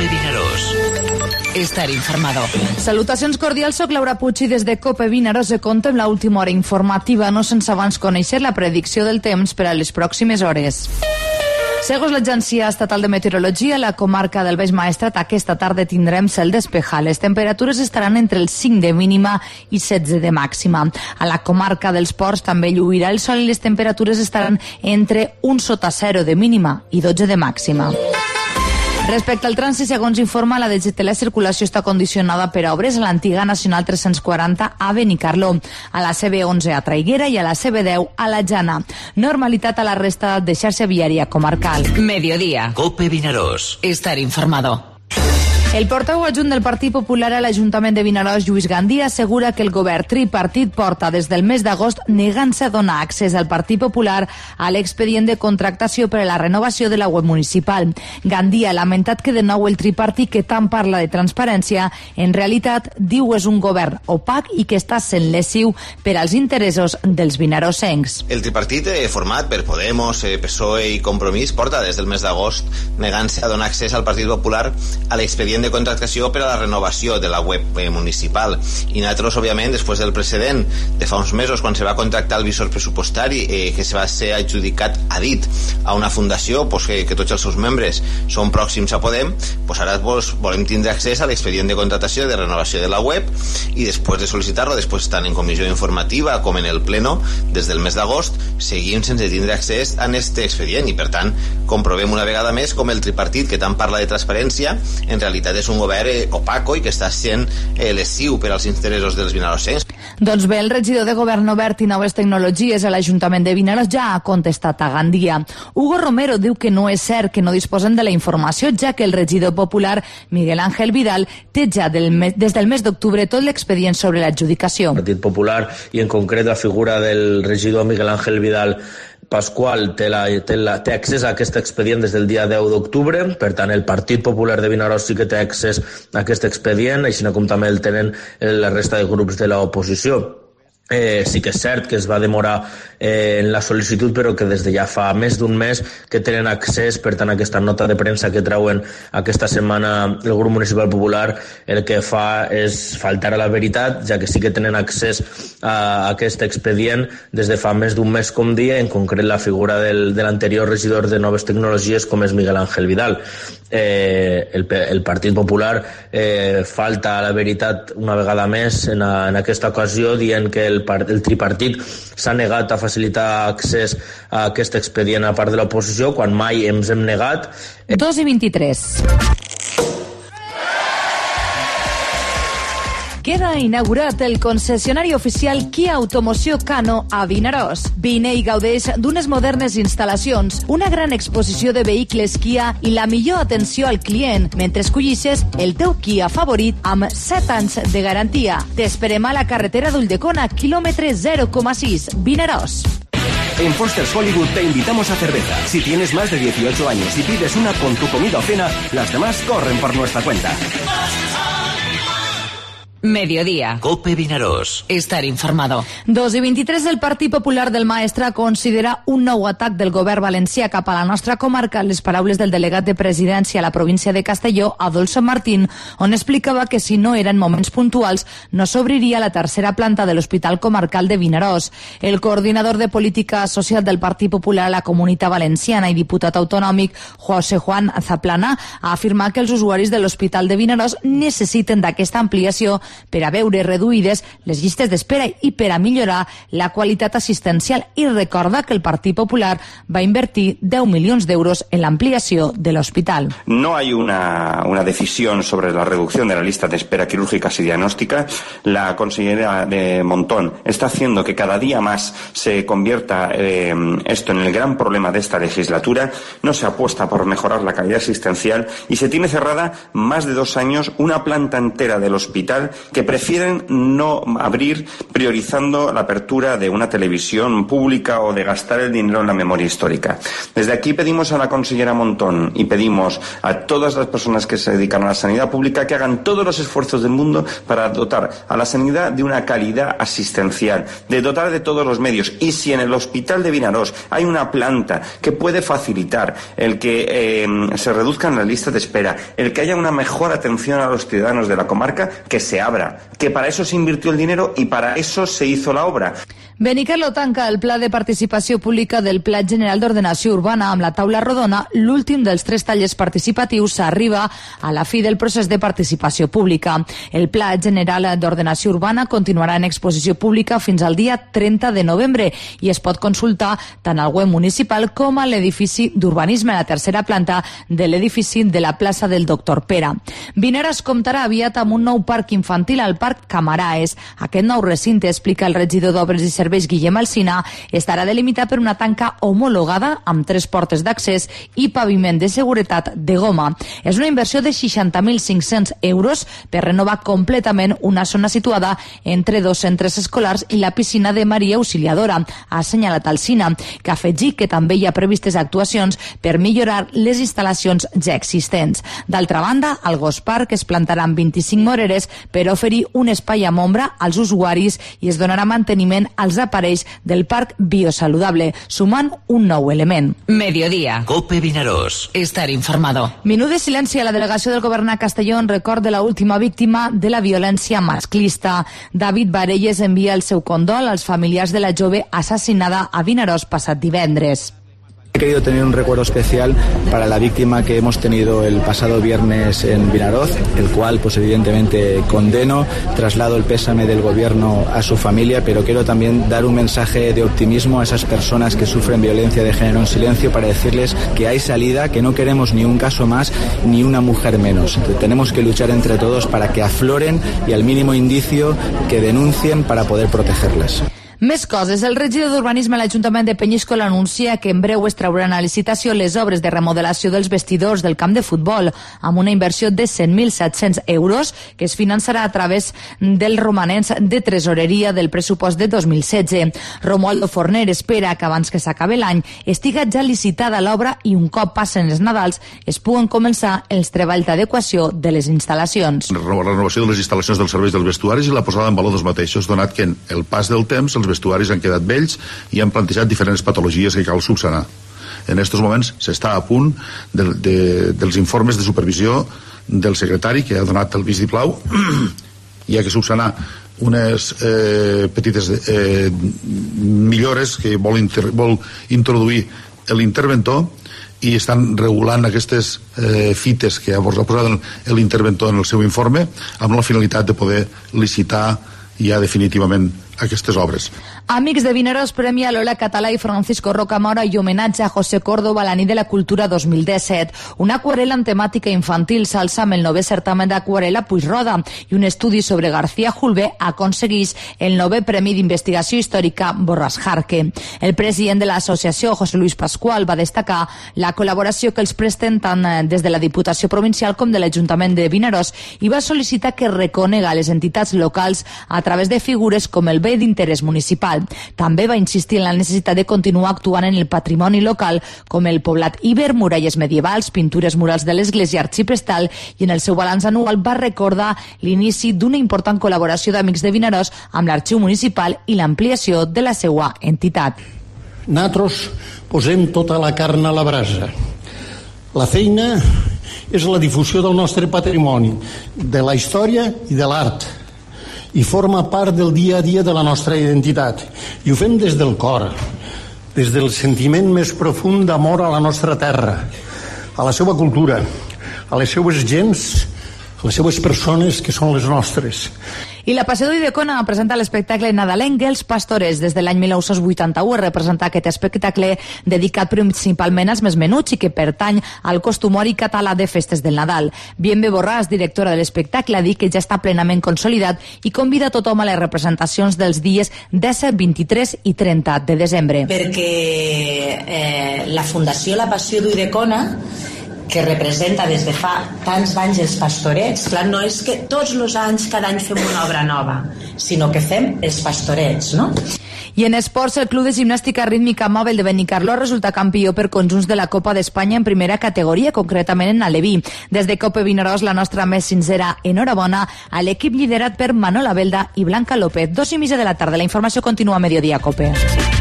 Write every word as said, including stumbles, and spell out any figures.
COPE Vinaròs. Estar informado. Salutacions cordials, soc Laura Puig i des de COPE Vinaròs de contem l'última hora informativa, no sense abans conèixer la predicció del temps per a les pròximes hores. Segons l'Agència Estatal de Meteorologia, la comarca del Baix Maestrat aquesta tarda tindrem cel despejat. Les temperatures estaran entre els cinc de mínima i setze de màxima. A la comarca dels Ports també lluirà el sol i les temperatures estaran entre un sota zero de mínima i dotze de màxima. Respecte al trànsit, segons informa la D G T, la circulació està condicionada per obres a l'antiga Nacional tres-cents quaranta a Benicarló, a la C B onze a Traiguera i a la C B deu a la Jana. Normalitat a la resta de xarxa viària comarcal. Mediodía. COPE Vinaròs. Estar informado. El portaveu adjunt del Partit Popular a l'Ajuntament de Vinaròs, Lluís Gandia, assegura que el govern tripartit porta des del mes d'agost negant-se a donar accés al Partit Popular a l'expedient de contractació per a la renovació de la web municipal. Gandia ha lamentat que de nou el tripartit, que tant parla de transparència, en realitat diu és un govern opac i que està sent lesiu per als interessos dels vinarossencs. El tripartit eh, format per Podemos, eh, P S O E i Compromís porta des del mes d'agost negant-se a donar accés al Partit Popular a l'expedient de contractació per a la renovació de la web eh, municipal. I nosaltres, òbviament, després del precedent de fa uns mesos, quan se va contractar el visor pressupostari eh, que se va ser adjudicat a dit a una fundació pues, que, que tots els seus membres són pròxims a Podem, pues ara pues, volem tindre accés a l'expedient de contractació de renovació de la web i després de sol·licitar-lo, després tant en comissió informativa com en el pleno, des del mes d'agost, seguim sense tindre accés a aquest expedient i, per tant, comprovem una vegada més com el tripartit, que tant parla de transparència, en realitat és un govern eh, opaco i que està sent eh, lesiu per als interessos dels vinarossencs. Doncs bé, el regidor de Govern Obert i Noves Tecnologies a l'Ajuntament de Vinaròs ja ha contestat a Gandia. Hugo Romero diu que no és cert que no disposen de la informació, ja que el regidor popular Miguel Ángel Vidal té ja del mes, des del mes d'octubre tot l'expedient sobre l'adjudicació. El Partit Popular i en concret la figura del regidor Miguel Ángel Vidal Pasqual té, la, té, la, té accés a aquest expedient des del dia deu d'octubre, per tant el Partit Popular de Vinaròs sí que té accés a aquest expedient, així com també el tenen la resta de grups de l'oposició. Eh, sí que és cert que es va demorar eh, en la sol·licitud, però que des de ja fa més d'un mes que tenen accés. Per tant, aquesta nota de premsa que treuen aquesta setmana el grup municipal popular el que fa és faltar a la veritat, ja que sí que tenen accés a aquest expedient des de fa més d'un mes, com dia, en concret la figura del, de l'anterior regidor de Noves Tecnologies, com és Miguel Ángel Vidal. Eh, el, el Partit Popular eh, falta a la veritat una vegada més en, a, en aquesta ocasió, dient que el, el tripartit s'ha negat a facilitar accés a aquest expedient a part de l'oposició, quan mai ens hem negat. dos i vint-i-tres. Queda inaugurat el concessionari oficial Kia Automoció Kano a Vinaròs. Vine i gaudeix d'unes modernes instal·lacions, una gran exposició de vehicles Kia i la millor atenció al client, mentre escollisses el teu Kia favorit amb set anys de garantia. T'esperem a la carretera d'Ulldecona, quilòmetre zero coma sis, Vinaròs. En Foster's Hollywood te invitamos a cerveza. Si tienes más de dieciocho años y pides una con tu comida o cena, las demás corren por nuestra cuenta. Mediodía. COPE Vinaròs. Estar informado. dos i vint-i-tres. El Partit Popular del Maestrat considera un nou atac del govern valencià cap a la nostra comarca les paraules del delegat de presidència a la província de Castelló, Adolfo Martín, on explicava que si no eren moments puntuals no s'obriria la tercera planta de l'Hospital Comarcal de Vinaròs. El coordinador de política social del Partit Popular a la Comunitat Valenciana i diputat autonòmic José Juan Zaplana ha afirmat que els usuaris de l'Hospital de Vinaròs necessiten d'aquesta ampliació per a veure reduïdes les llistes d'espera i per a millorar la qualitat assistencial, i recorda que el Partit Popular va invertir deu milions d'euros en l'ampliació de l'hospital. No hay una, una decisión sobre la reducción de la lista de espera quirúrgicas y diagnóstica. La consejera de Montón está haciendo que cada día más se convierta eh, esto en el gran problema de esta legislatura. No se apuesta por mejorar la calidad asistencial y se tiene cerrada más de dos años una planta entera del hospital que prefieren no abrir priorizando la apertura de una televisión pública o de gastar el dinero en la memoria histórica. Desde aquí pedimos a la consellera Montón y pedimos a todas las personas que se dedican a la sanidad pública que hagan todos los esfuerzos del mundo para dotar a la sanidad de una calidad asistencial, de dotar de todos los medios. Y si en el hospital de Vinaròs hay una planta que puede facilitar el que eh, se reduzcan las listas de espera, el que haya una mejor atención a los ciudadanos de la comarca, que se abra, que para eso se invirtió el dinero y para eso se hizo la obra. Benicarló tanca el pla de participació pública del Pla General d'Ordenació Urbana amb la taula rodona. L'últim dels tres tallers participatius s'arriba a la fi del procés de participació pública. El Pla General d'Ordenació Urbana continuarà en exposició pública fins al dia trenta de novembre i es pot consultar tant al web municipal com a l'edifici d'urbanisme, a la tercera planta de l'edifici de la plaça del Doctor Pere. Vinaròs comptarà aviat amb un nou parc infantil, al Parc Camaraes. Aquest nou recinte, explica el regidor d'Obres i Serveis Guillem Alsina, estarà delimitat per una tanca homologada amb tres portes d'accés i paviment de seguretat de goma. És una inversió de seixanta mil cinc-cents euros per renovar completament una zona situada entre dos centres escolars i la piscina de Maria Auxiliadora, ha assenyalat Alsina, que ha afegit que també hi ha previstes actuacions per millorar les instal·lacions ja existents. D'altra banda, al Gos Park es plantaran vint-i-cinc moreres per oferir un espai amb ombra als usuaris i es donarà manteniment als aparells del parc biosaludable, sumant un nou element. Mediodía. Cope Vinaròs. Estar informado. Minut de silenci a la delegació del govern a Castelló en record de la última víctima de la violència masclista. David Barelles envia el seu condol als familiars de la jove assassinada a Vinaròs passat divendres. He querido tener un recuerdo especial para la víctima que hemos tenido el pasado viernes en Vinaròs, el cual pues evidentemente condeno, traslado el pésame del gobierno a su familia, pero quiero también dar un mensaje de optimismo a esas personas que sufren violencia de género en silencio para decirles que hay salida, que no queremos ni un caso más ni una mujer menos. Tenemos que luchar entre todos para que afloren y al mínimo indicio que denuncien para poder protegerlas. Més coses. El regidor d'Urbanisme a l'Ajuntament de Penyíscola anuncia que en breu es trauran a licitació les obres de remodelació dels vestidors del camp de futbol amb una inversió de cent mil set-cents euros que es finançarà a través dels romanents de tresoreria del pressupost de dos mil setze. Romualdo Forner espera que abans que s'acabi l'any estiga ja licitada l'obra i un cop passen els Nadals es puguen començar els treballs d'adequació de les instal·lacions. La renovació de les instal·lacions dels serveis dels vestuaris i la posada en valor dels mateixos, donat que en el pas del temps els vestuaris han quedat vells i han plantejat diferents patologies que cal subsanar. En aquests moments s'està a punt de, de, dels informes de supervisió del secretari que ha donat el vistiplau i ha que subsanar unes eh, petites eh, millores que vol, inter, vol introduir l'interventor i estan regulant aquestes eh, fites que ha posat l'interventor en el seu informe amb la finalitat de poder licitar ja definitivament aquestes obres. Amics de Vinaròs premia Lola Català i Francisco Rocamora i homenatge a José Córdoba a la nit de la cultura dos mil disset. Una aquarela en temàtica infantil s'alça amb el novè certamen d'aquarela Puigroda i un estudi sobre García Julve aconsegueix el novè Premi d'Investigació Històrica Borràs Jarque. El president de l'associació, José Luis Pascual, va destacar la col·laboració que els presten tant des de la Diputació Provincial com de l'Ajuntament de Vinaròs i va sol·licitar que reconega les entitats locals a través de figures com el bé d'interès municipal. També va insistir en la necessitat de continuar actuant en el patrimoni local com el poblat Iber, muralles medievals, pintures murals de l'església arxiprestal i en el seu balanç anual va recordar l'inici d'una important col·laboració d'Amics de Vinaròs amb l'arxiu municipal i l'ampliació de la seva entitat. Nosaltres posem tota la carn a la brasa. La feina és la difusió del nostre patrimoni, de la història i de l'art, i forma part del dia a dia de la nostra identitat. I ho fem des del cor, des del sentiment més profund d'amor a la nostra terra, a la seva cultura, a les seues gens, a les seues persones que són les nostres. I la Passió d'Ulldecona presenta l'espectacle nadalenc Els Pastores. Des de l'any mil nou-cents vuitanta-u es representa aquest espectacle dedicat principalment als més menuts i que pertany al costumori català de festes del Nadal. Bienve Borràs, directora de l'espectacle, ha dit que ja està plenament consolidat i convida a tothom a les representacions dels dies disset, vint-i-tres i trenta de desembre. Perquè eh, la Fundació La Passió d'Ulldecona que representa des de fa tants anys els pastorets. Clar, no és que tots els anys, cada any fem una obra nova, sinó que fem els pastorets, no? I en esports, el Club de Gimnàstica Rítmica Mòbil de Benicarló resulta campió per conjunts de la Copa d'Espanya en primera categoria, concretament en Aleví. Des de Cope Vinaròs, la nostra més sincera enhorabona a l'equip liderat per Manola Belda i Blanca López. Dos i mitja de la tarda. La informació continua a Mediodía Cope.